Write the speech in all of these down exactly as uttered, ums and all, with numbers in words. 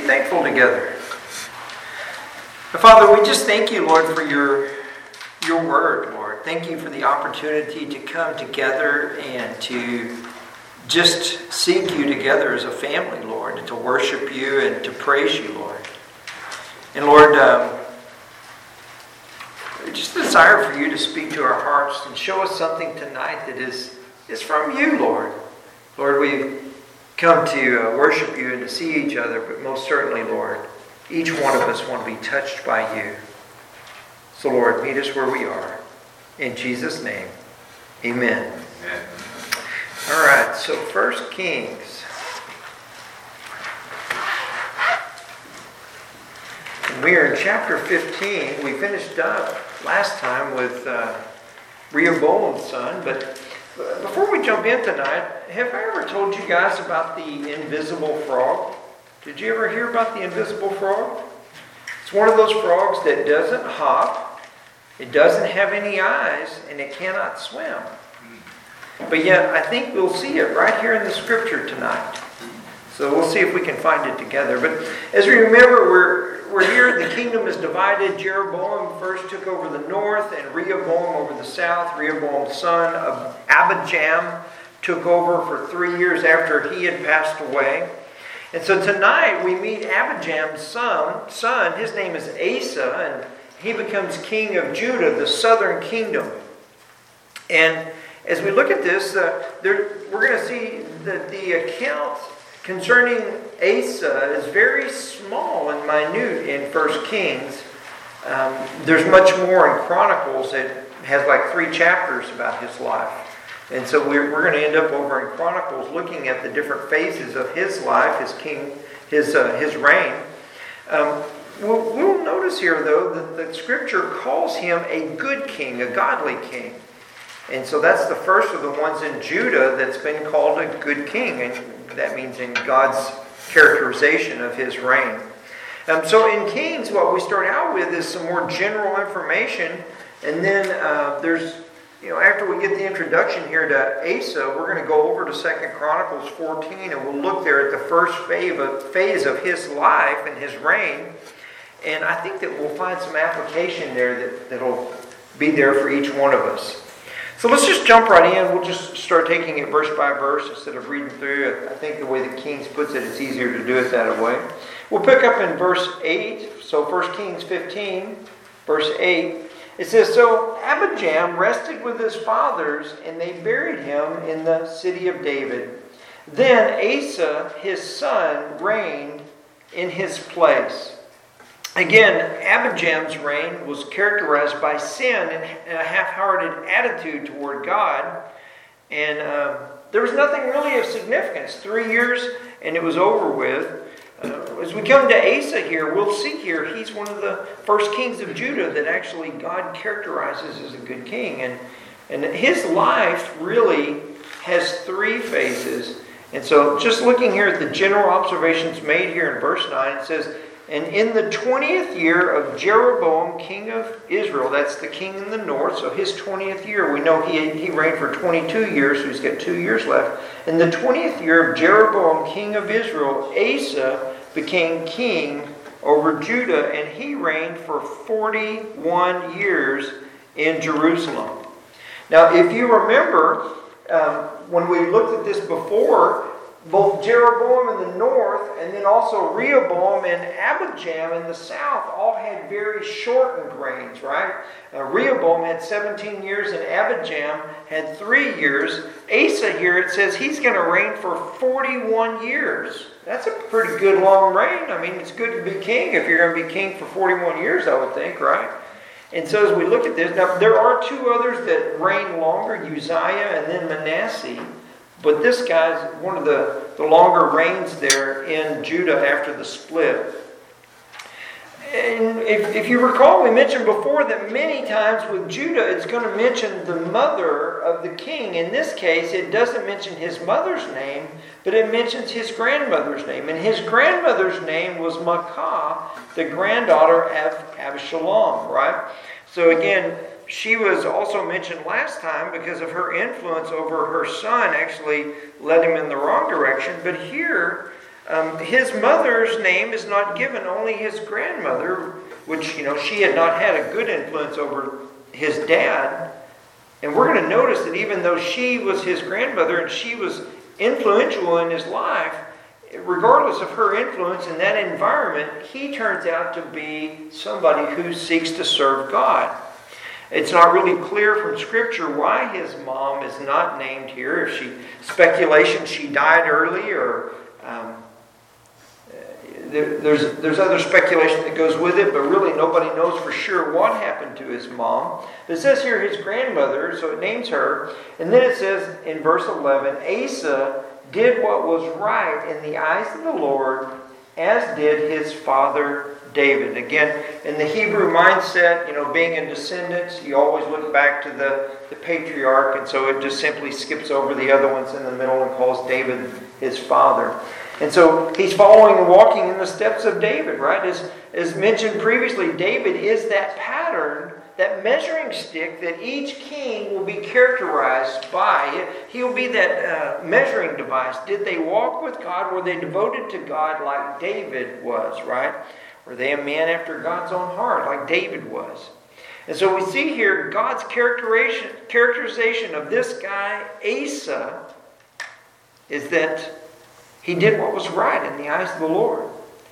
thankful together. Father, we just thank you, Lord, for your, your word, Lord. Thank you for the opportunity to come together and to just seek you together as a family, Lord, and to worship you and to praise you, Lord. And Lord, um, we just desire for you to speak to our hearts and show us something tonight that is, is from you, Lord. Lord, we come to uh, worship you and to see each other, but most certainly, Lord, each one of us want to be touched by you. So, Lord, meet us where we are. In Jesus' name, amen. Amen. All right, so First Kings. And we are in chapter fifteen. We finished up last time with uh, Rehoboam's son, but before we jump in tonight, have I ever told you guys about the invisible frog? Did you ever hear about the invisible frog? It's one of those frogs that doesn't hop, it doesn't have any eyes, and it cannot swim. But yet, I think we'll see it right here in the scripture tonight. So we'll see if we can find it together. But as we remember, we're we're here, the kingdom is divided. Jeroboam first took over the north and Rehoboam over the south. Rehoboam's son of Abijam took over for three years after he had passed away. And so tonight we meet Abijam's son. son. His name is Asa, and he becomes king of Judah, the southern kingdom. And as we look at this, uh, there, we're going to see that the account concerning Asa is very small and minute in First Kings. Um, there's much more in Chronicles. It has like three chapters about his life. And so we're, we're going to end up over in Chronicles looking at the different phases of his life, his king, his uh, his reign. Um, we'll, we'll notice here, though, that the Scripture calls him a good king, a godly king. And so that's the first of the ones in Judah that's been called a good king. And that means in God's characterization of his reign. Um, so in Kings, what we start out with is some more general information. And then uh, there's, you know, after we get the introduction here to Asa, we're going to go over to Second Chronicles fourteen. And we'll look there at the first phase of, phase of his life and his reign. And I think that we'll find some application there that, that'll be there for each one of us. So let's just jump right in. We'll just start taking it verse by verse instead of reading through it. I think the way the Kings puts it, it's easier to do it that way. We'll pick up in verse eight. So First Kings fifteen, verse eight. It says, So Abijam rested with his fathers, and they buried him in the city of David. Then Asa, his son, reigned in his place. Again, Abijam's reign was characterized by sin and a half-hearted attitude toward God. And um, there was nothing really of significance. Three years and it was over with. Uh, as we come to Asa here, we'll see here he's one of the first kings of Judah that actually God characterizes as a good king. And, and his life really has three phases. And so just looking here at the general observations made here in verse nine, it says, And in the twentieth year of Jeroboam, king of Israel, that's the king in the north, so his twentieth year, we know he, he reigned for twenty-two years, so he's got two years left. In the twentieth year of Jeroboam, king of Israel, Asa became king over Judah, and he reigned for forty-one years in Jerusalem. Now, if you remember, um, when we looked at this before, both Jeroboam in the north and then also Rehoboam and Abijam in the south all had very shortened reigns, right? Uh, Rehoboam had seventeen years and Abijam had three years. Asa here, it says he's going to reign for forty-one years. That's a pretty good long reign. I mean, it's good to be king if you're going to be king for forty-one years, I would think, right? And so as we look at this, now there are two others that reign longer, Uzziah and then Manasseh. But this guy's one of the, the longer reigns there in Judah after the split. And if, if you recall, we mentioned before that many times with Judah, it's going to mention the mother of the king. In this case, it doesn't mention his mother's name, but it mentions his grandmother's name. And his grandmother's name was Maacah, the granddaughter of Abishalom, right? So again, she was also mentioned last time because of her influence over her son actually led him in the wrong direction. But here, Um, his mother's name is not given, only his grandmother, which, you know, she had not had a good influence over his dad. And we're going to notice that even though she was his grandmother and she was influential in his life, regardless of her influence in that environment, he turns out to be somebody who seeks to serve God. It's not really clear from Scripture why his mom is not named here. If she, speculation she died early, or um, there, there's there's other speculation that goes with it, but really nobody knows for sure what happened to his mom. But it says here his grandmother, so it names her, and then it says in verse eleven, Asa did what was right in the eyes of the Lord, as did his father David. Again, in the Hebrew mindset, you know, being a descendant, you always look back to the, the patriarch, and so it just simply skips over the other ones in the middle and calls David his father. And so he's following and walking in the steps of David, right? As, as mentioned previously, David is that pattern, that measuring stick that each king will be characterized by. He will be that uh, measuring device. Did they walk with God? Were they devoted to God like David was, right? Were they a man after God's own heart, like David was? And so we see here God's characterization, characterization of this guy, Asa, is that he did what was right in the eyes of the Lord.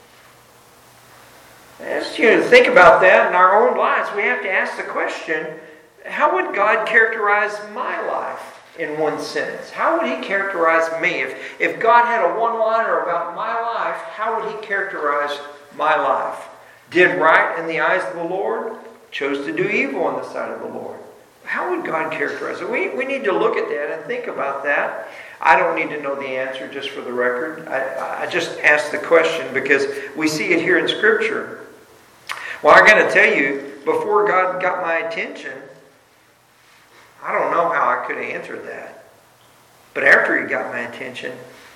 As you know, think about that in our own lives, we have to ask the question, how would God characterize my life in one sentence? How would He characterize me? If, if God had a one-liner about my life, how would He characterize my life? Did right in the eyes of the Lord, chose to do evil in the sight of the Lord. How would God characterize it? We, we need to look at that and think about that. I don't need to know the answer, just for the record. I, I just ask the question because we see it here in Scripture. Well, I got to tell you, before God got my attention, I don't know how I could have answered that. But after He got my attention,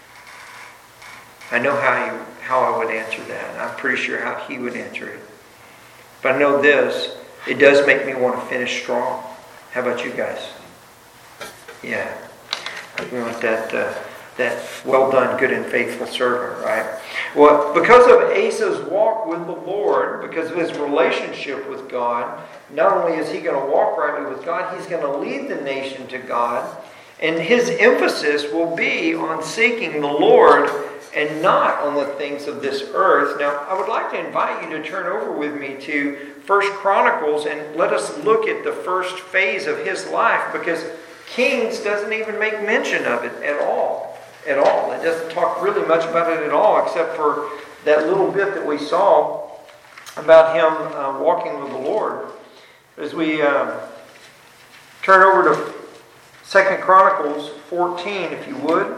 I know how he, how I would answer that. And I'm pretty sure how He would answer it. But I know this, it does make me want to finish strong. How about you guys? Yeah. We want that, uh, that well done, good and faithful servant, right? Well, because of Asa's walk with the Lord, because of his relationship with God, not only is he going to walk rightly with God, he's going to lead the nation to God. And his emphasis will be on seeking the Lord and not on the things of this earth. Now, I would like to invite you to turn over with me to First Chronicles and let us look at the first phase of his life, because Kings doesn't even make mention of it at all. At all. It doesn't talk really much about it at all, except for that little bit that we saw about him uh, walking with the Lord. As we uh, turn over to Second Chronicles fourteen, if you would.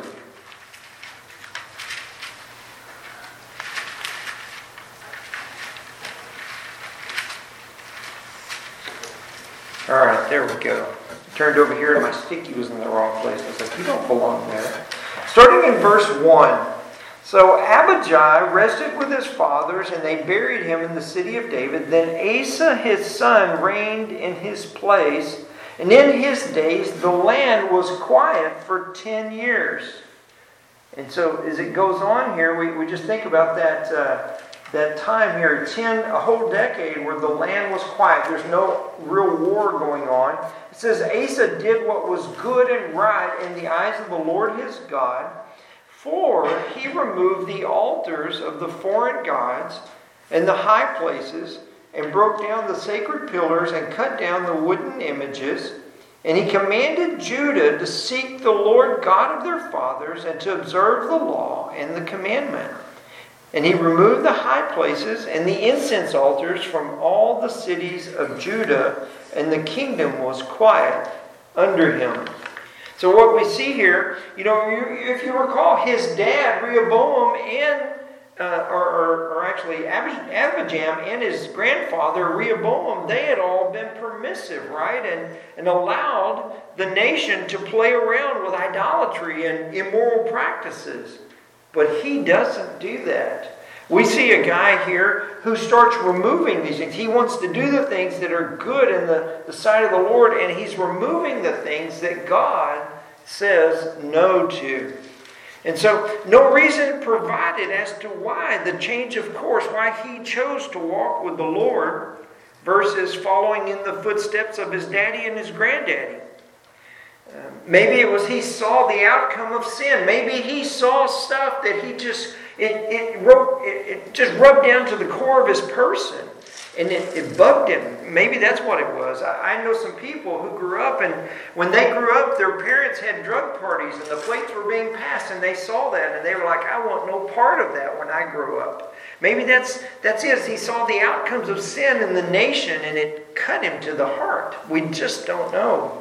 All right, there we go. Turned over here and my sticky was in the wrong place. I was like, you don't belong there. Starting in verse one. So Abijah rested with his fathers, and they buried him in the city of David. Then Asa his son reigned in his place, and in his days the land was quiet for ten years. And so as it goes on here, we, we just think about that uh, that time here, ten, a whole decade where the land was quiet. There's no real war going on. It says Asa did what was good and right in the eyes of the Lord his God, for he removed the altars of the foreign gods and the high places, and broke down the sacred pillars and cut down the wooden images. And he commanded Judah to seek the Lord God of their fathers and to observe the law and the commandment. And he removed the high places and the incense altars from all the cities of Judah, and the kingdom was quiet under him. So what we see here, you know, if you recall, his dad, Rehoboam, and uh, or, or, or actually Abijam and his grandfather, Rehoboam, they had all been permissive, right? And, and allowed the nation to play around with idolatry and immoral practices. But he doesn't do that. We see a guy here who starts removing these things. He wants to do the things that are good in the, the sight of the Lord, and he's removing the things that God says no to. And so no reason provided as to why the change of course, why he chose to walk with the Lord versus following in the footsteps of his daddy and his granddaddy. Uh, maybe it was he saw the outcome of sin. Maybe he saw stuff that he just, it, it, wrote, it, it just rubbed down to the core of his person. And it, it bugged him. Maybe that's what it was. I, I know some people who grew up, and when they grew up, their parents had drug parties, and the plates were being passed, and they saw that, and they were like, I want no part of that when I grew up. Maybe that's that's it. He saw the outcomes of sin in the nation, and it cut him to the heart. We just don't know.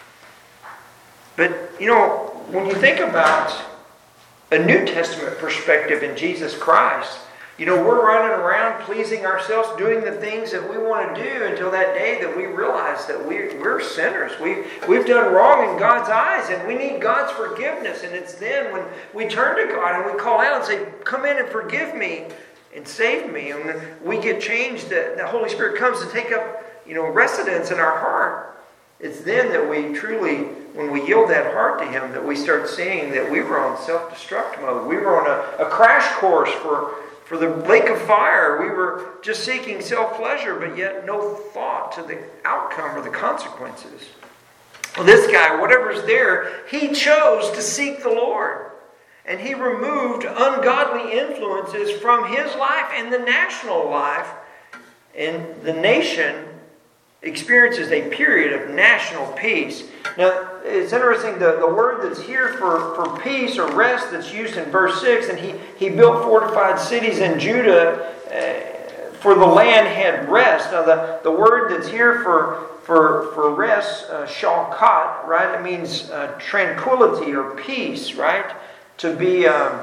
But, you know, when you think about a New Testament perspective in Jesus Christ, you know, we're running around pleasing ourselves, doing the things that we want to do until that day that we realize that we, we're sinners. We've, we've done wrong in God's eyes, and we need God's forgiveness. And it's then when we turn to God and we call out and say, come in and forgive me and save me. And when we get changed, the, the Holy Spirit comes to take up, you know, residence in our heart. It's then that we truly, when we yield that heart to Him, that we start seeing that we were on self-destruct mode. We were on a, a crash course for For the lake of fire. We were just seeking self-pleasure, but yet no thought to the outcome or the consequences. Well, this guy, whatever's there, he chose to seek the Lord. And he removed ungodly influences from his life and the national life. And the nation experiences a period of national peace. Now, it's interesting, the, the word that's here for, for peace or rest that's used in verse six, and he, he built fortified cities in Judah, uh, for the land had rest. Now, the, the word that's here for, for, for rest, uh, shalkat, right? It means uh, tranquility or peace, right? To be um,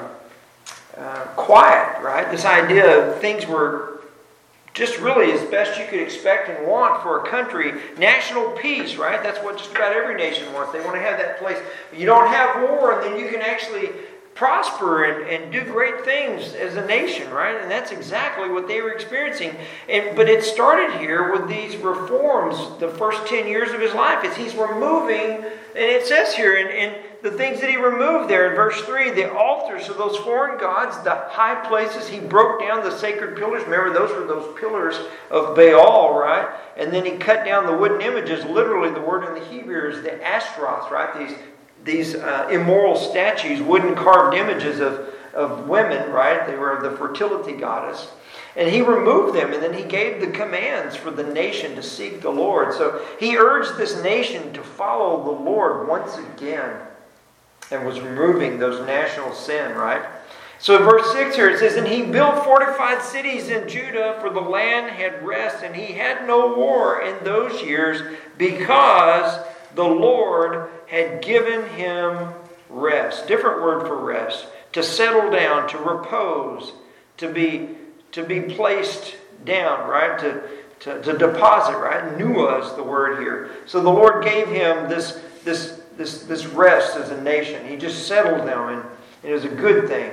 uh, quiet, right? This idea of things were just really as best you could expect and want for a country. National peace, right? That's what just about every nation wants. They want to have that place. You don't have war, and then you can actually prosper and, and do great things as a nation, right? And that's exactly what they were experiencing. And but it started here with these reforms, the first ten years of his life, as he's removing, and it says here in, in the things that he removed there in verse three, the altars of those foreign gods, the high places, he broke down the sacred pillars. Remember, those were those pillars of Baal, right? And then he cut down the wooden images. Literally, the word in the Hebrew is the Ashtaroth, right? These these uh, immoral statues, wooden carved images of, of women, right? They were of the fertility goddess. And he removed them, and then he gave the commands for the nation to seek the Lord. So he urged this nation to follow the Lord once again, and was removing those national sin, right? So in verse six here it says, and he built fortified cities in Judah, for the land had rest, and he had no war in those years, because the Lord had given him rest. Different word for rest. To settle down, to repose, to be to be placed down, right? To, to, to deposit, right? Nuah is the word here. So the Lord gave him this this this this rest as a nation. He just settled down, and it was a good thing.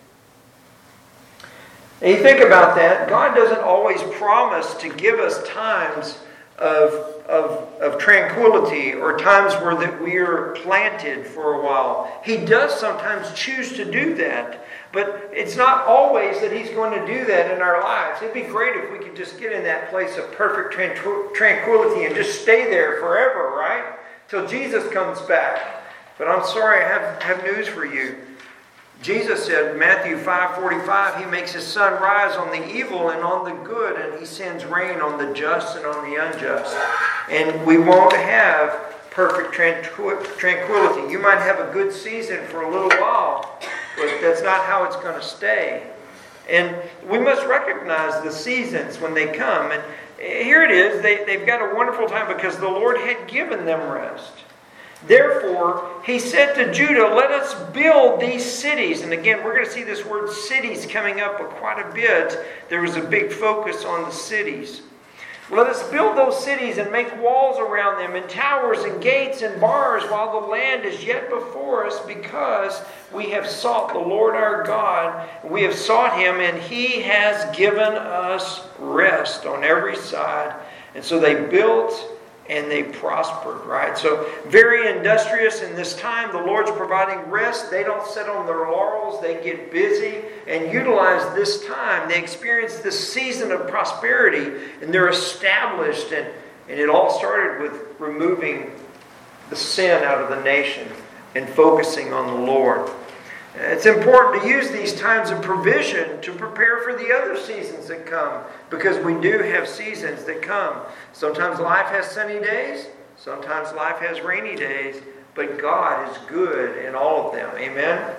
And you think about that, God doesn't always promise to give us times of, of, of tranquility or times where that we are planted for a while. He does sometimes choose to do that, but it's not always that He's going to do that in our lives. It'd be great if we could just get in that place of perfect tranquility and just stay there forever, right? Till Jesus comes back. But I'm sorry, I have, have news for you. Jesus said in Matthew five forty-five, He makes His sun rise on the evil and on the good, and He sends rain on the just and on the unjust. And we won't have perfect tranquility. You might have a good season for a little while, but that's not how it's going to stay. And we must recognize the seasons when they come. And here it is. They, they've got a wonderful time because the Lord had given them rest. Therefore, He said to Judah, let us build these cities. And again, we're going to see this word cities coming up quite a bit. There was a big focus on the cities. Let us build those cities and make walls around them, and towers and gates and bars, while the land is yet before us, because we have sought the Lord our God. We have sought Him, and He has given us rest on every side. And so they built and they prospered, right? So very industrious in this time. The Lord's providing rest. They don't sit on their laurels. They get busy and utilize this time. They experience this season of prosperity, and they're established. And, and it all started with removing the sin out of the nation and focusing on the Lord. It's important to use these times of provision to prepare for the other seasons that come, because we do have seasons that come. Sometimes life has sunny days, sometimes life has rainy days, but God is good in all of them. Amen?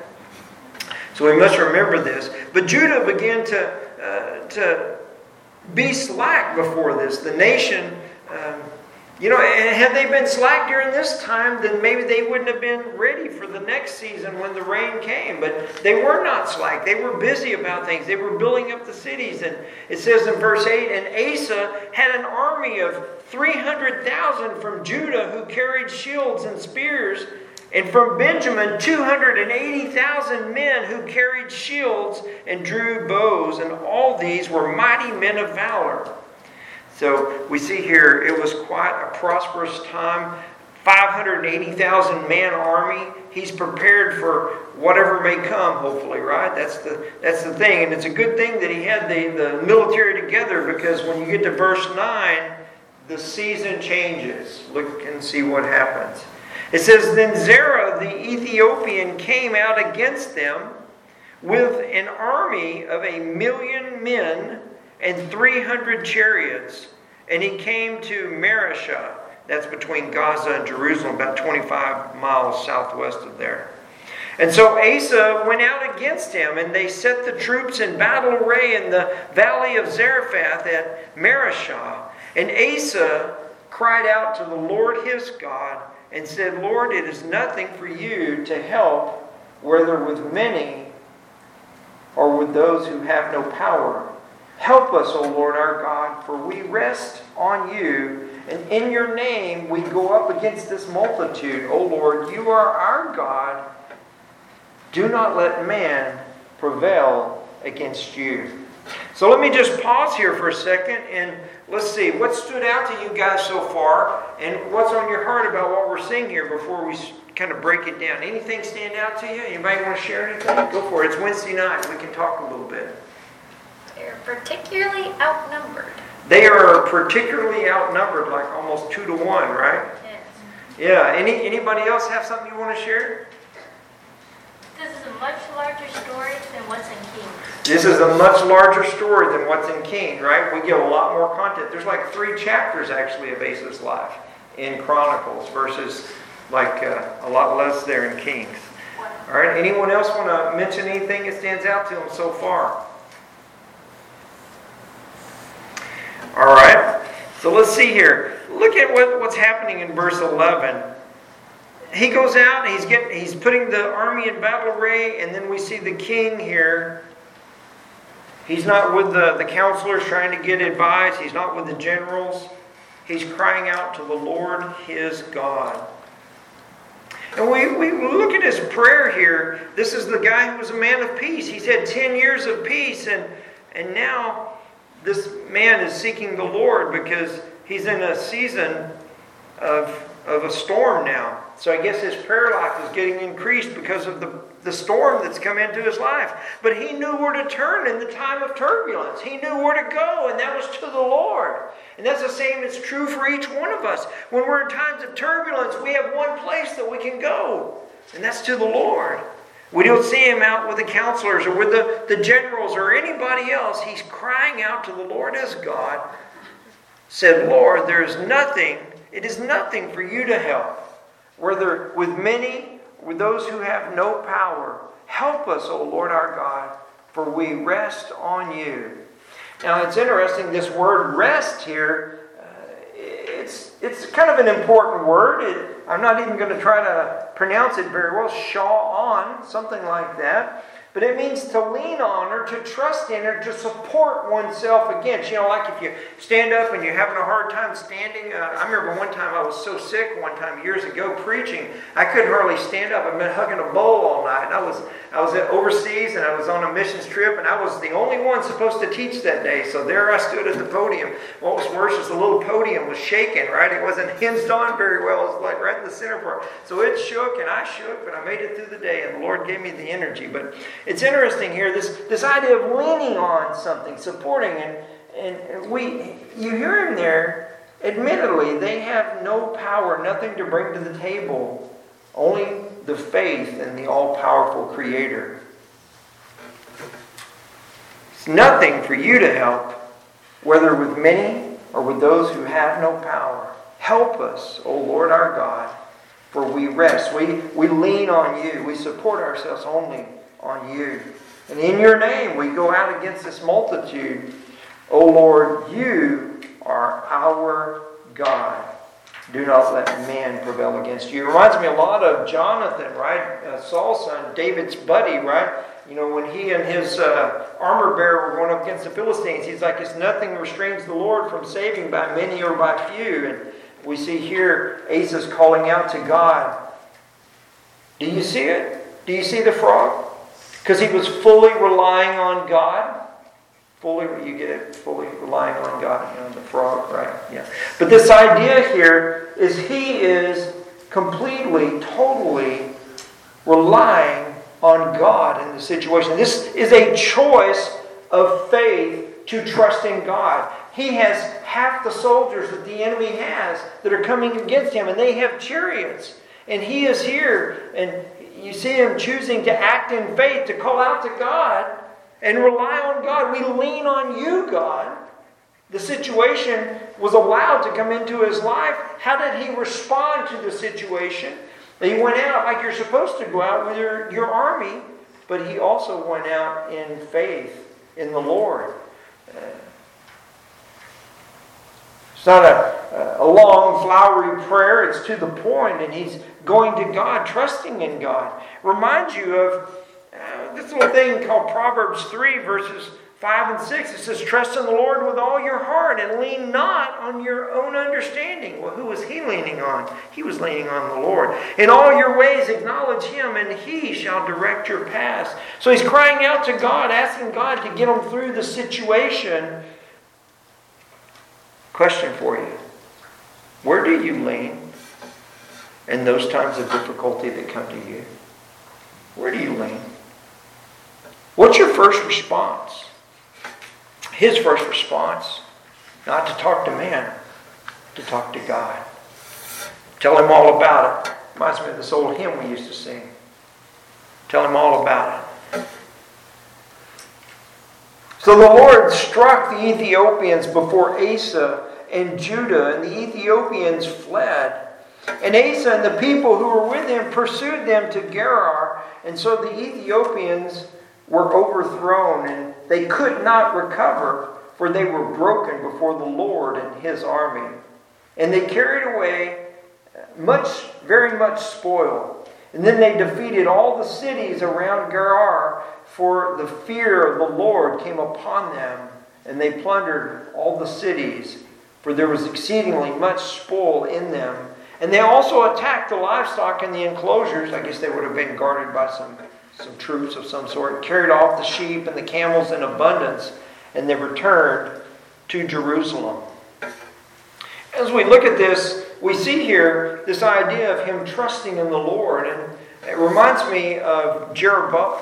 So we must remember this. But Judah began to, uh, to be slack before this. The nation... Um, You know, and had they been slack during this time, then maybe they wouldn't have been ready for the next season when the rain came. But they were not slack. They were busy about things. They were building up the cities. And it says in verse eight, and Asa had an army of three hundred thousand from Judah who carried shields and spears, and from Benjamin two hundred eighty thousand men who carried shields and drew bows. And all these were mighty men of valor. So we see here it was quite a prosperous time. five hundred eighty thousand man army. He's prepared for whatever may come, hopefully, right? That's the that's the thing. And it's a good thing that he had the, the military together, because when you get to verse nine, the season changes. Look and see what happens. It says, then Zerah the Ethiopian came out against them with an army of a million men and three hundred chariots, and he came to Mareshah. That's between Gaza and Jerusalem, about twenty-five miles southwest of there. And so Asa went out against him, and they set the troops in battle array in the valley of Zarephath at Mareshah. And Asa cried out to the Lord his God and said, Lord, it is nothing for you to help, whether with many or with those who have no power. Help us, O Lord our God, for we rest on you, and in your name we go up against this multitude. O Lord, you are our God. Do not let man prevail against you. So let me just pause here for a second, and let's see what stood out to you guys so far, and what's on your heart about what we're seeing here before we kind of break it down. Anything stand out to you? Anybody want to share anything? Go for it. It's Wednesday night. We can talk a little bit. They're particularly outnumbered. They are particularly outnumbered, like almost two to one, right? Yes. Yeah. Any anybody else have something you want to share? This is a much larger story than what's in Kings. This is a much larger story than what's in King, right? We get a lot more content. There's like three chapters actually of Asa's life in Chronicles versus like uh, a lot less there in Kings. All right. Anyone else want to mention anything that stands out to them so far? All right, so let's see here. Look at what, what's happening in verse eleven. He goes out and he's getting, he's putting the army in battle array, and then we see the king here. He's not with the, the counselors trying to get advice. He's not with the generals. He's crying out to the Lord his God. And we, we look at his prayer here. This is the guy who was a man of peace. He's had ten years of peace, and, and now this man is seeking the Lord because he's in a season of, of a storm now. So I guess his prayer life is getting increased because of the, the storm that's come into his life. But he knew where to turn in the time of turbulence. He knew where to go, and that was to the Lord. And that's the same that's true for each one of us. When we're in times of turbulence, we have one place that we can go, and that's to the Lord. We don't see him out with the counselors or with the, the generals or anybody else. He's crying out to the Lord as God. Said, Lord, there is nothing, it is nothing for you to help. Whether with many, with those who have no power. Help us, O Lord our God, for we rest on you. Now it's interesting, this word rest here, uh, it's, it's kind of an important word. It, I'm not even going to try to pronounce it very well. Shaw on, something like that. but it means to lean on or to trust in or to support oneself against. You know, like if you stand up and you're having a hard time standing. Uh, I remember one time I was so sick one time years ago preaching, I couldn't hardly stand up. I've been hugging a bowl all night. And I was I was overseas and I was on a missions trip and I was the only one supposed to teach that day. So there I stood at the podium. What was worse is the little podium was shaking, right? It wasn't hinged on very well. It was like right in the center part. So it shook and I shook, but I made it through the day and the Lord gave me the energy. But it's interesting here, this, this idea of leaning on something, supporting, and, and we you hear him there, admittedly, they have no power, nothing to bring to the table, only the faith in the all-powerful Creator. It's nothing for you to help, whether with many or with those who have no power. Help us, O Lord our God, for we rest. We, we lean on you. We support ourselves only on you. And in your name we go out against this multitude. O Lord, you are our God. Do not let man prevail against you. It reminds me a lot of Jonathan, right? Uh, Saul's son, David's buddy, right? You know, when he and his uh, armor bearer were going up against the Philistines, he's like, it's nothing restrains the Lord from saving by many or by few. And we see here Asa's calling out to God. Do you see it? Do you see the frog? Because he was fully relying on God. Fully, you get it? Fully relying on God. You know, the frog, right? Yeah. But this idea here is he is completely, totally relying on God in the situation. This is a choice of faith to trust in God. He has half the soldiers that the enemy has that are coming against him, and they have chariots. And he is here, and you see him choosing to act in faith, to call out to God and rely on God. We lean on you, God. The situation was allowed to come into his life. How did he respond to the situation? He went out like you're supposed to go out with your, your army, but he also went out in faith in the Lord. Uh, It's not a, a long, flowery prayer. It's to the point, and he's going to God, trusting in God. Reminds you of uh, this little thing called Proverbs three, verses five and six. It says, trust in the Lord with all your heart and lean not on your own understanding. Well, who was he leaning on? He was leaning on the Lord. In all your ways acknowledge him, and he shall direct your paths. So he's crying out to God, asking God to get him through the situation. Question for you. Where do you lean in those times of difficulty that come to you? Where do you lean? What's your first response? His first response, not to talk to man, to talk to God. Tell him all about it. Reminds me of this old hymn we used to sing. Tell him all about it. So the Lord struck the Ethiopians before Asa and Judah, and the Ethiopians fled. And Asa and the people who were with him pursued them to Gerar, and so the Ethiopians were overthrown, and they could not recover, for they were broken before the Lord and his army. And they carried away much, very much spoil. And then they defeated all the cities around Gerar, for the fear of the Lord came upon them, and they plundered all the cities, for there was exceedingly much spoil in them. And they also attacked the livestock in the enclosures. I guess they would have been guarded by some, some troops of some sort, and carried off the sheep and the camels in abundance, and they returned to Jerusalem. As we look at this, we see here this idea of him trusting in the Lord. And it reminds me of Jeremiah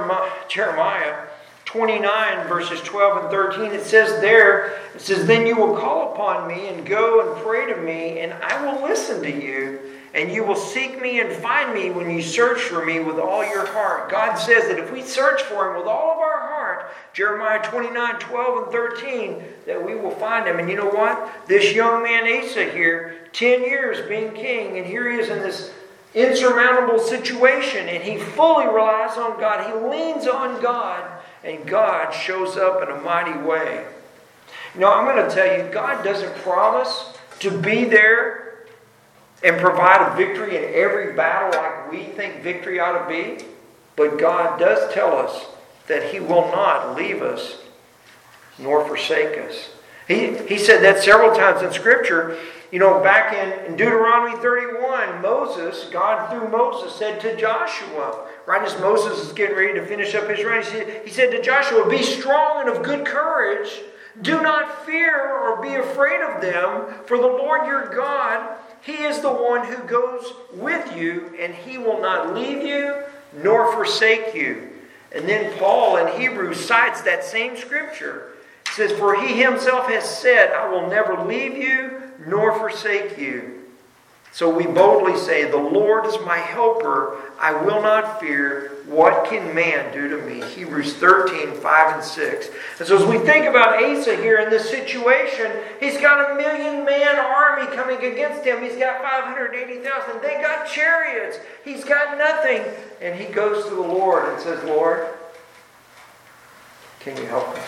twenty-nine, verses twelve and thirteen. It says there, it says, then you will call upon me and go and pray to me, and I will listen to you. And you will seek me and find me when you search for me with all your heart. God says that if we search for him with all of our heart, Jeremiah twenty-nine, twelve and thirteen, that we will find him. And you know what? This young man Asa here, ten years being king, and here he is in this insurmountable situation, and he fully relies on God. He leans on God, and God shows up in a mighty way. You know, I'm going to tell you, God doesn't promise to be there and provide a victory in every battle like we think victory ought to be. But God does tell us that He will not leave us nor forsake us. He, he said that several times in Scripture. You know, back in, in Deuteronomy thirty-one, Moses, God through Moses said to Joshua, right as Moses is getting ready to finish up his run, he said, he said to Joshua, "Be strong and of good courage. Do not fear or be afraid of them, for the Lord your God, He is the one who goes with you, and He will not leave you nor forsake you." And then Paul in Hebrews cites that same scripture. It says, "For He Himself has said, I will never leave you nor forsake you." So we boldly say, "The Lord is my helper. I will not fear. What can man do to me?" Hebrews thirteen, five and six. And so as we think about Asa here in this situation, he's got a million man army coming against him. He's got five hundred eighty thousand. They got chariots. He's got nothing. And he goes to the Lord and says, "Lord, can you help us?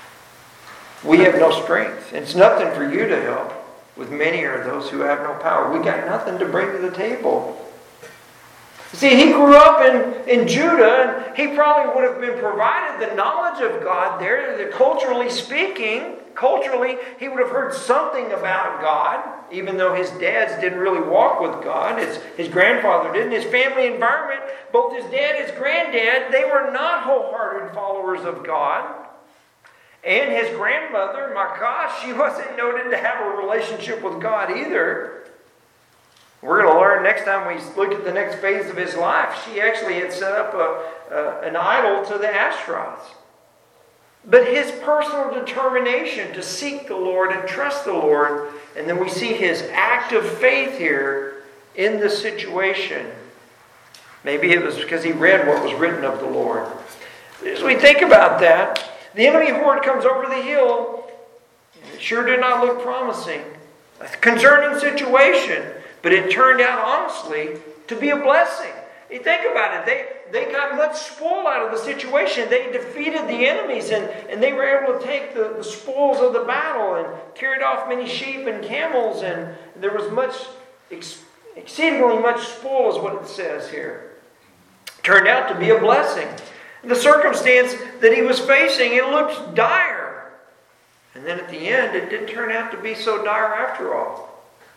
We have no strength. It's nothing for you to help. With many are those who have no power." We got nothing to bring to the table. See, he grew up in, in Judah, and he probably would have been provided the knowledge of God there. That culturally speaking, culturally, he would have heard something about God, even though his dads didn't really walk with God. His, his grandfather didn't. His family environment, both his dad and his granddad, they were not wholehearted followers of God. And his grandmother, Maacah, she wasn't noted to have a relationship with God either. We're going to learn next time we look at the next phase of his life. She actually had set up a, a, an idol to the Ashtaroths. But his personal determination to seek the Lord and trust the Lord, and then we see his act of faith here in this situation. Maybe it was because he read what was written of the Lord. As we think about that, the enemy horde comes over the hill, and it sure did not look promising. A concerning situation, but it turned out, honestly, to be a blessing. You think about it, they, they got much spoil out of the situation. They defeated the enemies, and, and they were able to take the, the spoils of the battle and carried off many sheep and camels, and there was much, ex, exceedingly much spoil is what it says here. Turned out to be a blessing. The circumstance that he was facing, it looked dire. And then at the end, it didn't turn out to be so dire after all.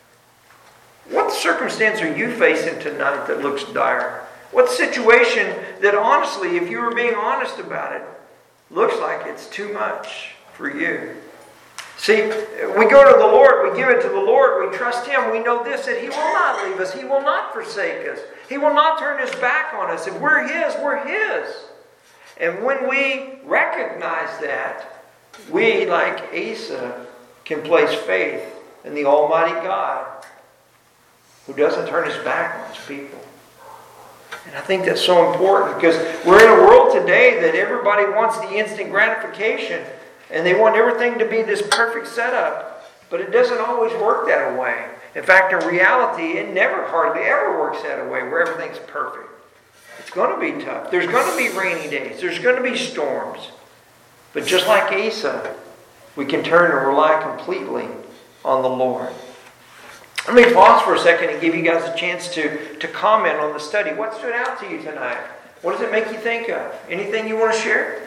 What circumstance are you facing tonight that looks dire? What situation that honestly, if you were being honest about it, looks like it's too much for you? See, we go to the Lord, we give it to the Lord, we trust Him. We know this, that He will not leave us. He will not forsake us. He will not turn His back on us. If we're His, we're His. And when we recognize that, we, like Asa, can place faith in the Almighty God who doesn't turn His back on His people. And I think that's so important because we're in a world today that everybody wants the instant gratification and they want everything to be this perfect setup. But it doesn't always work that way. In fact, in reality, it never hardly ever works that way where everything's perfect. It's going to be tough. There's going to be rainy days. There's going to be storms. But just like Asa, we can turn and rely completely on the Lord. Let me pause for a second and give you guys a chance to, to comment on the study. What stood out to you tonight? What does it make you think of? Anything you want to share?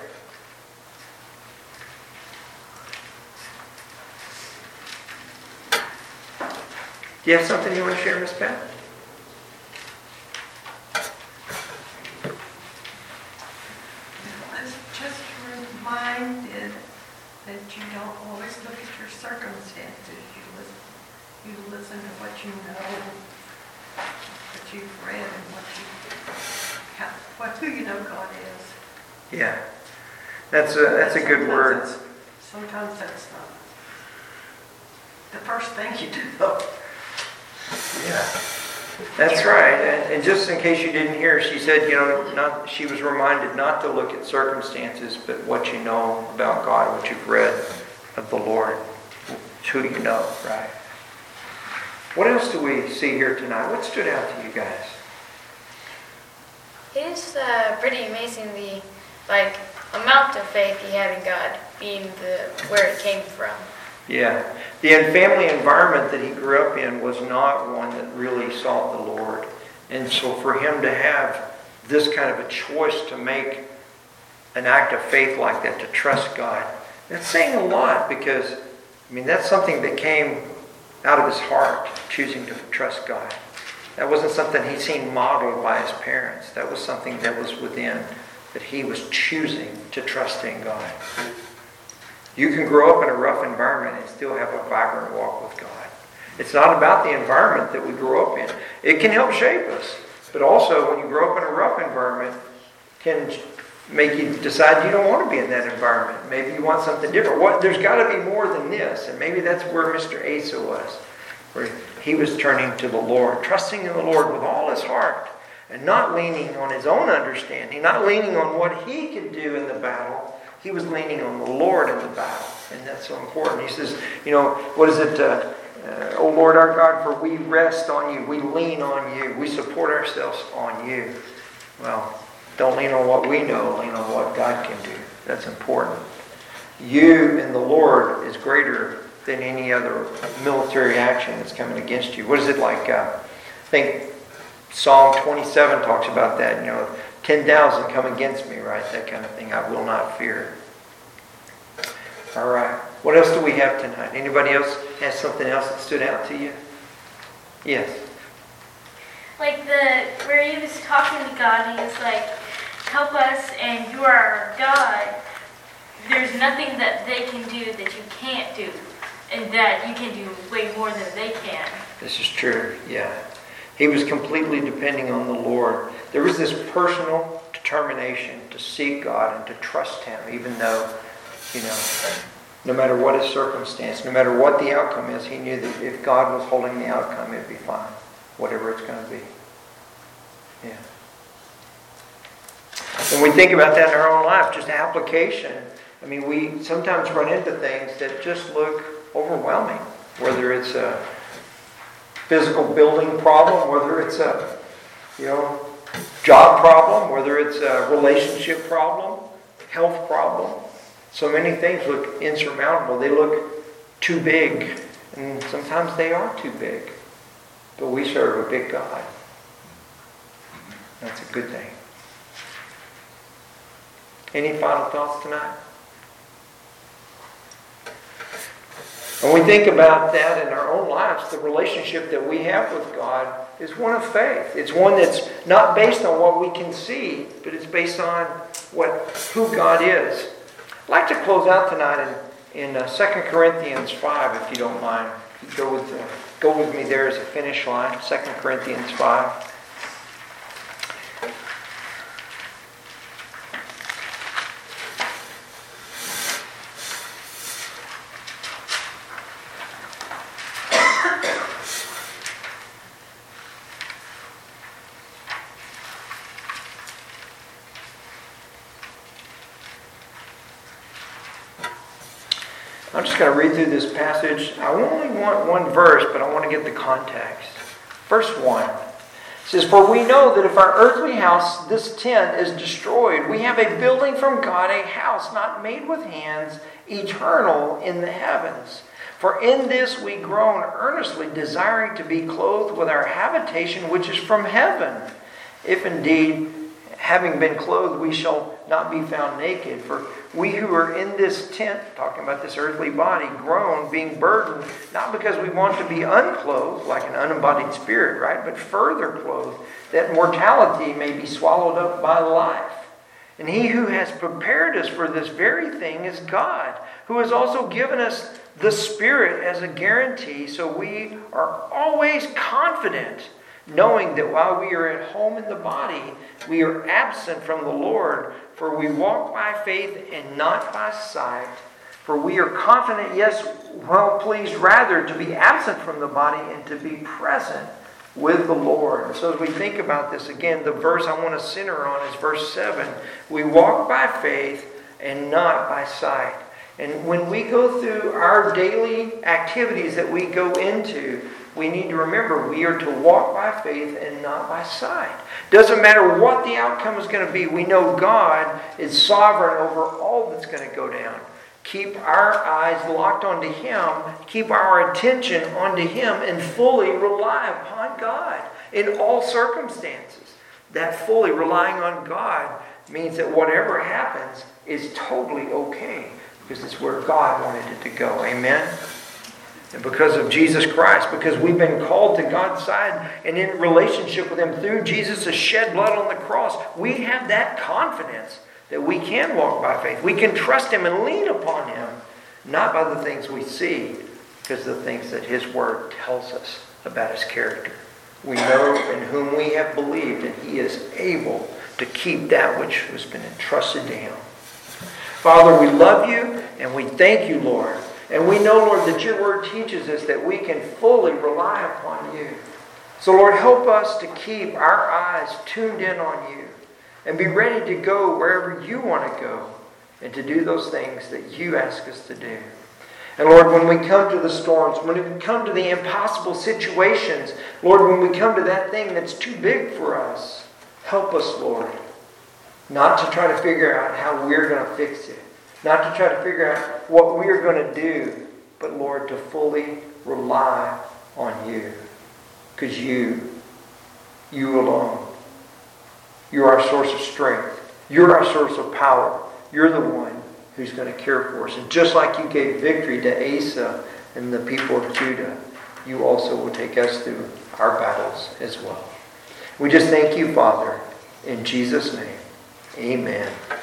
Do you have something you want to share, Miss Pat? I was just reminded that you don't always look at your circumstances. You listen, you listen to what you know, what you've read, and what you, how, what who you know God is. Yeah, that's a that's a good word. Sometimes that's not the first thing you do. Yeah, that's right. And, and just in case you didn't hear, she said, you know, not she was reminded not to look at circumstances, but what you know about God, what you've read of the Lord. It's who you know, right? What else do we see here tonight? What stood out to you guys? It's uh, pretty amazing the like amount of faith he had in God, being the where it came from. Yeah. The family environment that he grew up in was not one that really sought the Lord. And so for him to have this kind of a choice to make an act of faith like that, to trust God. That's saying a lot because, I mean, that's something that came out of his heart, choosing to trust God. That wasn't something he'd seen modeled by his parents. That was something that was within, that he was choosing to trust in God. You can grow up in a rough environment and still have a vibrant walk with God. It's not about the environment that we grow up in. It can help shape us. But also, when you grow up in a rough environment, it can make you decide you don't want to be in that environment. Maybe you want something different. What, there's got to be more than this. And maybe that's where Mister Asa was. Where he was turning to the Lord, trusting in the Lord with all his heart. And not leaning on his own understanding. Not leaning on what he could do in the battle. He was leaning on the Lord in the battle. And that's so important. He says, you know, what is it? Uh, uh, oh Lord our God, for we rest on you. We lean on you. We support ourselves on you. Well, don't lean on what we know. Lean on what God can do. That's important. You and the Lord is greater than any other military action that's coming against you. What is it like? Uh, I think Psalm twenty-seven talks about that. You know, ten thousand come against me, right? That kind of thing. I will not fear. All right. What else do we have tonight? Anybody else has something else that stood out to you? Yes. Like the where he was talking to God, and he was like, "Help us, and you are our God." There's nothing that they can do that you can't do, and that you can do way more than they can. This is true. Yeah. He was completely depending on the Lord. There was this personal determination to seek God and to trust Him, even though, you know, no matter what his circumstance, no matter what the outcome is, he knew that if God was holding the outcome, it'd be fine, whatever it's going to be. Yeah. When we think about that in our own life, just application, I mean, we sometimes run into things that just look overwhelming, whether it's a physical building problem, whether it's a, you know, job problem, whether it's a relationship problem, health problem. So many things look insurmountable. They look too big. And sometimes they are too big. But we serve a big God. That's a good thing. Any final thoughts tonight? When we think about that in our own lives, the relationship that we have with God is one of faith. It's one that's not based on what we can see, but it's based on what who God is. I'd like to close out tonight in, in uh, Second Corinthians five, if you don't mind. If you go with, uh, go with me there as a finish line, Second Corinthians five. I'm just going to read through this passage. I only want one verse, but I want to get the context. Verse one. It says, "For we know that if our earthly house, this tent, is destroyed, we have a building from God, a house not made with hands, eternal in the heavens. For in this we groan earnestly, desiring to be clothed with our habitation which is from heaven. If indeed, having been clothed, we shall not be found naked. For we who are in this tent," talking about this earthly body, "groan, being burdened, not because we want to be unclothed, like an unembodied spirit, right? But further clothed, that mortality may be swallowed up by life. And he who has prepared us for this very thing is God, who has also given us the Spirit as a guarantee, so we are always confident, knowing that while we are at home in the body, we are absent from the Lord. For we walk by faith and not by sight. For we are confident, yes, well pleased rather to be absent from the body and to be present with the Lord." So as we think about this, again, the verse I want to center on is verse seven. We walk by faith and not by sight. And when we go through our daily activities that we go into, we need to remember we are to walk by faith and not by sight. Doesn't matter what the outcome is going to be. We know God is sovereign over all that's going to go down. Keep our eyes locked onto Him. Keep our attention onto Him and fully rely upon God in all circumstances. That fully relying on God means that whatever happens is totally okay, because it's where God wanted it to go. Amen? And because of Jesus Christ, because we've been called to God's side and in relationship with Him through Jesus' shed blood on the cross, we have that confidence that we can walk by faith. We can trust Him and lean upon Him, not by the things we see, because of the things that His Word tells us about His character. We know in whom we have believed, and He is able to keep that which has been entrusted to Him. Father, we love You and we thank You, Lord. And we know, Lord, that Your Word teaches us that we can fully rely upon You. So, Lord, help us to keep our eyes tuned in on You and be ready to go wherever You want to go and to do those things that You ask us to do. And Lord, when we come to the storms, when we come to the impossible situations, Lord, when we come to that thing that's too big for us, help us, Lord, not to try to figure out how we're going to fix it, not to try to figure out what we're going to do, but Lord, to fully rely on You. Because You, You alone, You're our source of strength. You're our source of power. You're the one who's going to care for us. And just like You gave victory to Asa and the people of Judah, You also will take us through our battles as well. We just thank You, Father, in Jesus' name. Amen.